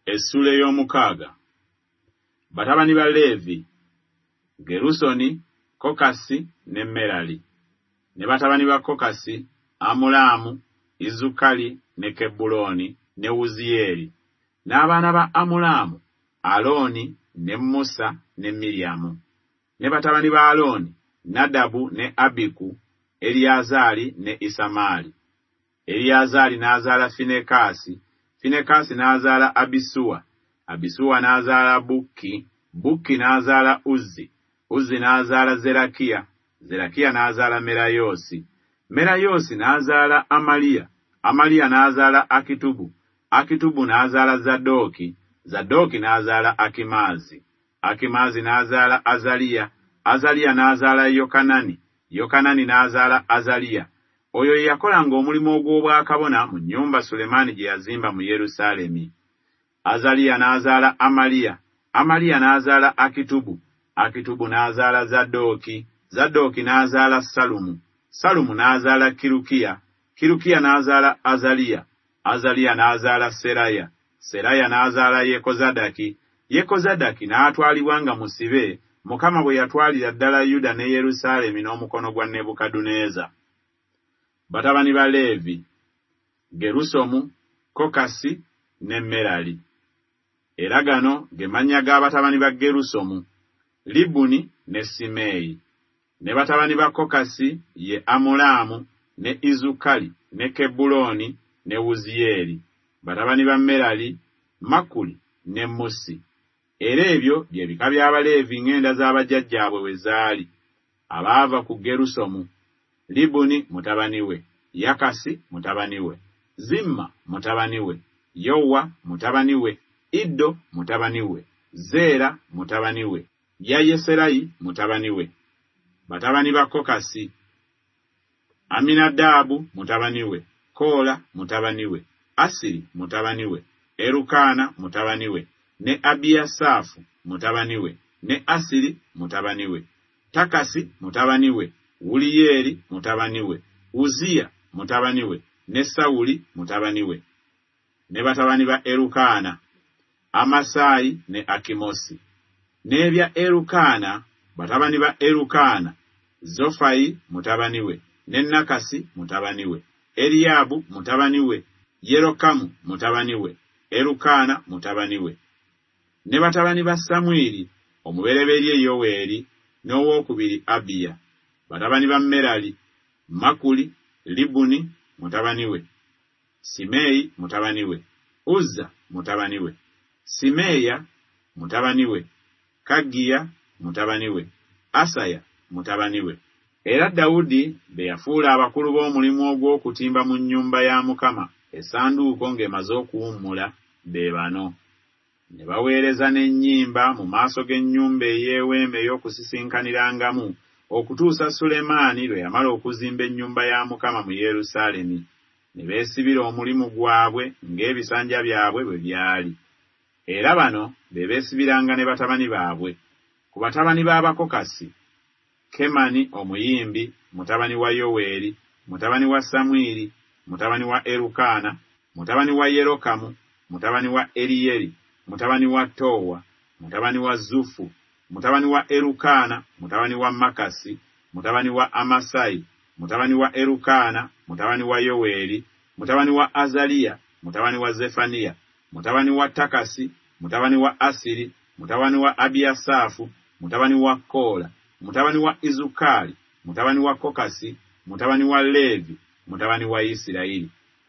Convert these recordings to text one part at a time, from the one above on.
Essula ey'omukaaga. Batabani ba Leevi, Gerusoni, Kokasi ne Merali. Ne batabani ba Kokasi, Amulaamu, Izukali ne Kebuloni ne Uziyeri. N'abaana ba Amulaamu, Alooni ne Musa ne Miryamu. Ne batabani ba Alooni, Nadabu ne Abiku, Eliyazari ne Isamaali. Eliyazari n'azaala Finekasi, Finekasi n'azaala Abisuwa, Abisuwa n'azaala Bukki, Bukki n'azaala Uzzi, Uzzi n'azaala Zerakiya, Zerakiya n'azaala Merayosi, Merayosi n'azaala Amaliya, Amaliya n'azaala Akitubu, Akitubu n'azaala Zadooki, Zadooki n'azaala Akimaazi, Akimaazi n'azaala Azaliya, Azaliya n'azaala Yokanani, Yokanani n'azaala Azaliya. Oyo yakolanga omulimu ogw'obwakabona mu nnyumba Sulemaani gye yazimba mu Yerusaalemi. Azaliya n'azaala Amaliya, Amaliya n'azaala Akitubu, Akitubu n'azaala Zadooki, Zadooki n'azaala Salumu, Salumu n'azaala Kirukiya, Kirukiya n'azaala Azaliya, Azaliya n'azaala Seraya, Seraya n'azaala Yekozadaki, Yekozadaki n'atwalibwa nga musibe Mukama bwe yatwalira ddala Yuda ne Yerusaalemi n'omukono gwa Nebukadduneeza. Batabani ba Leevi, Gerusomu, Kokasi ne Merali. Era gano ge mannya g'abatabani ba Gerusomu, Libuni ne Simeeyi. Ne batabani ba Kokasi ye Amulaamu ne Izukali ne Kebuloni ne Uziyeri. Batabani ba Merali, Makuli ne Musi. Era ebyo bye bika by'Abaleevi ng'enda z'abajjajjaabwe bwe zaali. Abaava ku Gerusomu, Libuni mutabani we, Yakasi mutabani we, Zimma mutabani we, Yowa mutabani we, Iddo mutabani we, Zeera mutabani we, Yayeserayi mutabani we. Batabani ba Kokasi, Aminadabu mutabani we, Kola mutabani we, Asiri mutabani we, Erukaana mutabani we, ne Abiyasaafu mutabani we, ne Asiri mutabani we, Takasi mutabani we, Uliyeri mutabani we, Uziya mutabani we, ne Sawuli mutabani we. Ne batabani ba Erukaana, Amasayi ne Akimosi. N'ebya Erukaana, batabani ba Erukaana, Zofayi mutabani we, ne Nakasi mutabani we, Eriyabu mutabani we, Yerokamu mutabani we, Erukaana mutabani we. Ne batabani ba Samwiri, omubereberye Yoweeri, n'owookubiri Abiya. Batabani ba Merali, Makuli, Libuni mutabani we, Simeeyi mutabani we, Uzza mutabani we, Simeeya mutabani we, Kagiya mutabani we, Asaya mutabani we. Era Dawudi be yafuula abakulu b'omulimu ogw'okutimba mu nnyumba ya Mukama essanduuko ng'emaze okuwummula be bano. Ne baweereza n'ennyimba mu maaso g'ennyumba ey'eweema ey'okusisinkaniraangamu okutuusa Sulemaani lwe yamala okuzimba ennyumba ya Mukama mu Yerusaalemi. Ne beesibira omulimu gwabwe ng'ebisanja byabwe bwe byali. Era bano be beesibiranga ne batabani baabwe. Ku batabani b'Abakokasi, Kemani omuyimbi, mutabani wa Yoweeri, mutabani wa Samwiri, mutabani wa Erukaana, mutabani wa Yerokamu, mutabani wa Eriyeri, mutabani wa Towa, mutabani wa Zufu, mutabani wa Erukaana, mutabani wa Makasi, mutabani wa Amasayi, mutabani wa Erukaana, mutabani wa Yoweeri, mutabani wa Azaliya, mutabani wa Zefaniya, mutabani wa Takasi, mutabani wa Asiri, mutabani wa Abiyasaafu, mutabani wa Kola, mutabani wa Izukali, mutabani wa Kokasi, mutabani wa Leevi, mutabani wa Isirayiri.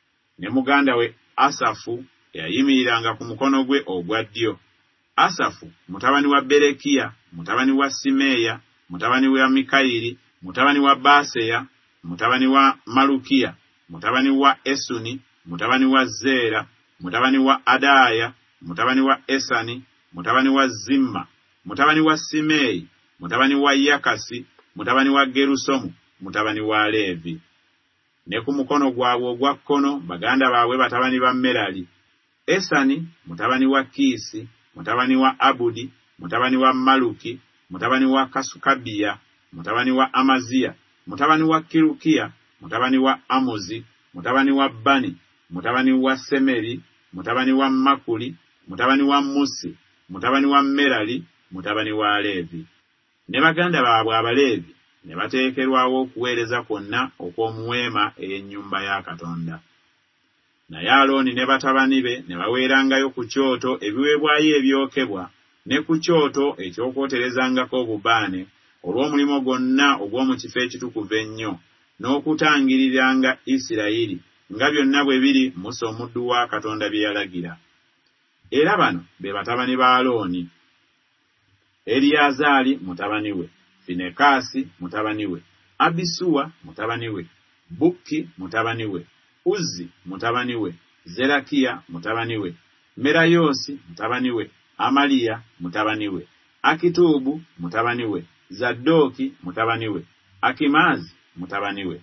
Ne muganda we Asafu yayimiriranga ku mukono gwe ogwa ddyo. Asafu mutabani wa Berekiya, mutabani wa Simeeya, mutabani wa Mikayiri, mutabani wa Baaseya, mutabani wa Malukiya, mutabani wa Esuni, mutabani wa Zeera, mutabani wa Adaaya, mutabani wa Esani, mutabani wa Zimma, mutabani wa Simeeyi, mutabani wa Yakasi, mutabani wa Gerusomu, mutabani wa Leevi. Ne ku mukono gwabwe ogwa kkono baganda baabwe batabani ba Merali, Esani mutabani wa Kiisi, mutabani wa Abudi, mutabani wa Maluki, mutabani wa Kasukabiya, mutabani wa Amaziya, mutabani wa Kirukiya, mutabani wa Amuzi, mutabani wa Bani, mutabani wa Semeri, mutabani wa Makuli, mutabani wa Musi, mutabani wa Merali, mutabani wa Leevi. Ne baganda baabwe Abaleevi ne bateekerwawo okuweereza kwonna okw'omuweema ey'ennyumba ya Katonda. Naye Alooni ne batabani be ne baweerangayo ku kyoto ebiweebwayo ebyokebwa ne ku kyoto eky'okwoterezangako obubaane olw'omulimu gwonna ogw'omu kifo ekitukuvu ennyo n'okutangiriranga Isirayiri nga byonna bwe biri Musa omuddu wa Katonda bye yalagira. Era bano be batabani ba Alooni: Eriyazaali mutabani we, Finekaasi mutabani we, Abisuwa mutabani we, Bukki mutabani we, Uzzi mutabani we, Zerakiya mutabani we, Merayoosi mutabani we, Amaliya mutabani we, Akituubu mutabani we, Zadooki mutabani we, Akimaazi mutabani we.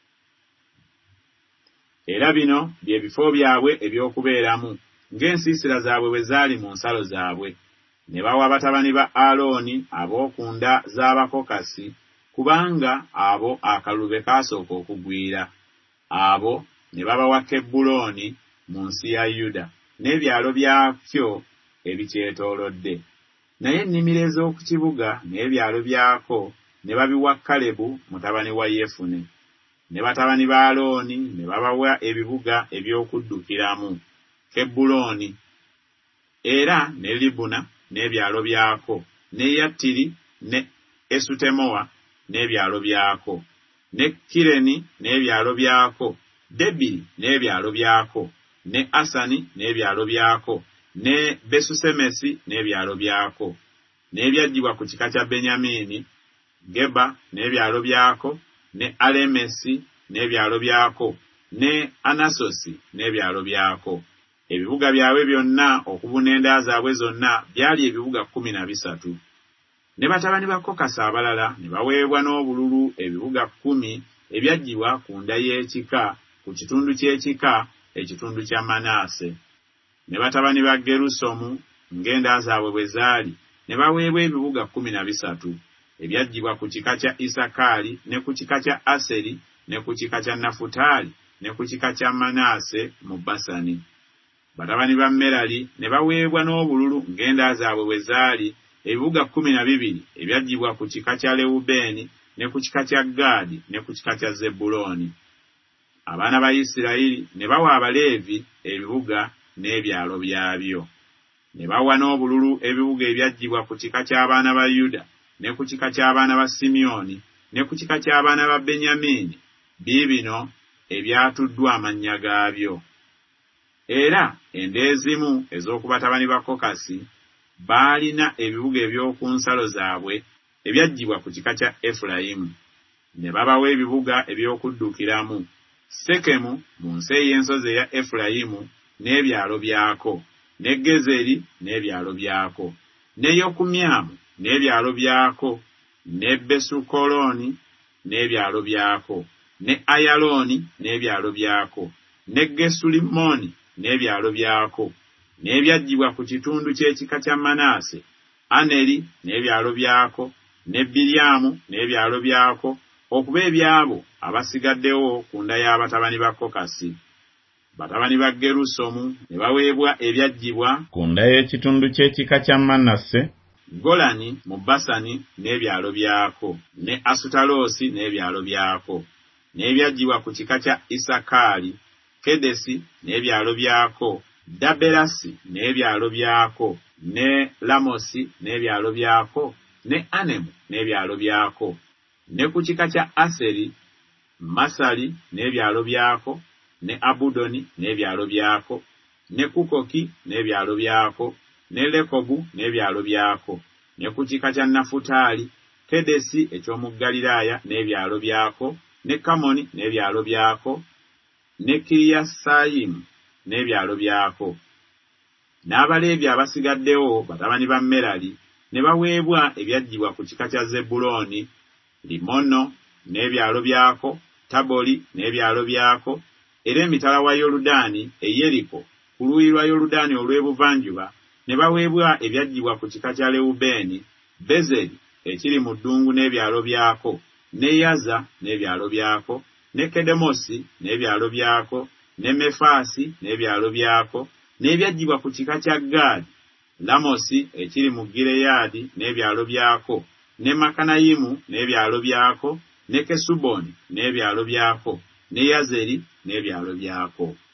Era bino bye bifo byabwe eby'okubeeramu ng'ensiisira zaabwe bwe zaali mu nsalo zaabwe. Ne bawa batabani ba Alooni ab'okunda z'Abakokasi, kubanga abo akalulu be kaasooka okugwira. Abo ne babawa Kebbulooni mu nsi ya Yuda n'ebyalo byakyo ebikyetoolodde. Naye ennimiro ez'oku kibuga n'ebyalo byako ne babiwa Kalebu mutabani wa Yefune. Ne batabani ba Alooni ne babawa ebibuga eby'okuddukiramu: Kebbulooni, era ne Libuna n'ebyalo byako, ne Yattiri ne Esutemoa n'ebyalo byako, ne Kireni n'ebyalo byako, Debiri n'ebyalo byako, ne Asani n'ebyalo byako, ne Besusemesi n'ebyalo byako. N'ebyaggyibwa ku kika kya Benyamini: Geba n'ebyalo byako, ne Alemesi n'ebyalo byako, ne Anasosi n'ebyalo byako. Ebibuga byabwe byonna okubuna enda zaabwe zonna byali ebibuga 13. Ne batabani ba Kokasi abalala ne baweebwa n'obululu ebibuga 10 ebyaggyibwa ku nda y'ekika ku kitundu ky'ekika ekitundu kya Manaase. Ne batabani ba Gerusomu ng'enda zaabwe bwe zaali ne baweebwa ebibuga 13 ebyaggyibwa ku kika kya Isakaali ne ku kika kya Aseri ne ku kika kya Nafutaali ne ku kika kya Manaase mu Basani. Batabani ba Merali ne baweebwa n'obululu ng'enda zaabwe bwe zaali ebibuga 12 ebyaggyibwa ku kika kya Lewubeeni ne ku kika kya Gaadi ne ku kika kya Zebbulooni. Abaana ba Isirayiri ne bawa Abaleevi ebibuga n'ebyalo byabyo. Ne bawa n'obululu ebibuga ebyaggyibwa ku kika ky'abaana ba Yuda ne ku kika ky'abaana ba Simyoni ne ku kika ky'abaana ba Benyamini, biibino ebyatuddwa amannya gaabyo. Era enda ezimu ez'oku batabani ba Kokasi baalina ebibuga eby'oku nsalo zaabwe ebyaggyibwa ku kika kya Efulayimu. Ne babawa ebibuga eby'okuddukiramu: Sekemu mu nsi ey'ensozi eya Efulayimu n'ebyalo byako, ne Gezeri n'ebyalo byako, ne Yokumyamu n'ebyalo byako, ne Besukolooni n'ebyalo byako, ne Ayalooni n'ebyalo byako, ne Gesulimoni n'ebyalo byako. N'ebyaggyibwa ku kitundu ky'ekika kya Manaase: Aneri n'ebyalo byako, ne Biryamu n'ebyalo byako, okuba ebyabo abasigaddewo ku nda y'abatabani ba Kokasi. Batabani ba Gerusomu ne baweebwa ebyaggyibwa ku nda y'ekitundu ky'ekika kya Manaase: Golani mu Basani n'ebyalo byako, ne Asutaloosi n'ebyalo byako. N'ebyaggyibwa ku kika kya Isakaali: Kedesi n'ebyalo byako, Daberasi n'ebyalo byako, ne Lamosi n'ebyalo byako, ne Anemu n'ebyalo byako. Ne ku kika kya Aseri: Masali n'ebyalo byako, ne Abudoni n'ebyalo byako, ne Kukoki n'ebyalo byako, ne Lekobu n'ebyalo byako. Ne ku kika kya Nafutaali: Kedesi eky'omu Galilaaya n'ebyalo byako, ne Kamoni n'ebyalo byako, ne Kiriyasayimu n'ebyalo byako. N'Abaleevi abasigaddewo batabani ba Merali ne baweebwa ebyaggyibwa ku kika kya Zebbulooni: Limono n'ebyalo byako, Taboli n'ebyalo byako, era emitala wa Yoludaani e Yeriko ku luuyi lwa Yoludaani olw'ebuvanjuba ne baweebwa ebyaggyibwa ku kika kya Lewubeeni: Bezeri ekiri mu ddungu n'ebyalo byako, ne Yaza n'ebyalo byako, ne Kedemosi n'ebyalo byako, ne Mefaasi n'ebyalo byako, n'ebyaggyibwa ku kika kya Gaadi, Lamosi ekiri mu Gireyaadi n'ebyalo byako, ne Makanayimu n'ebyalo byako, ne Kesuboni n'ebyalo byako, ne Yazeri n'ebyalo byako.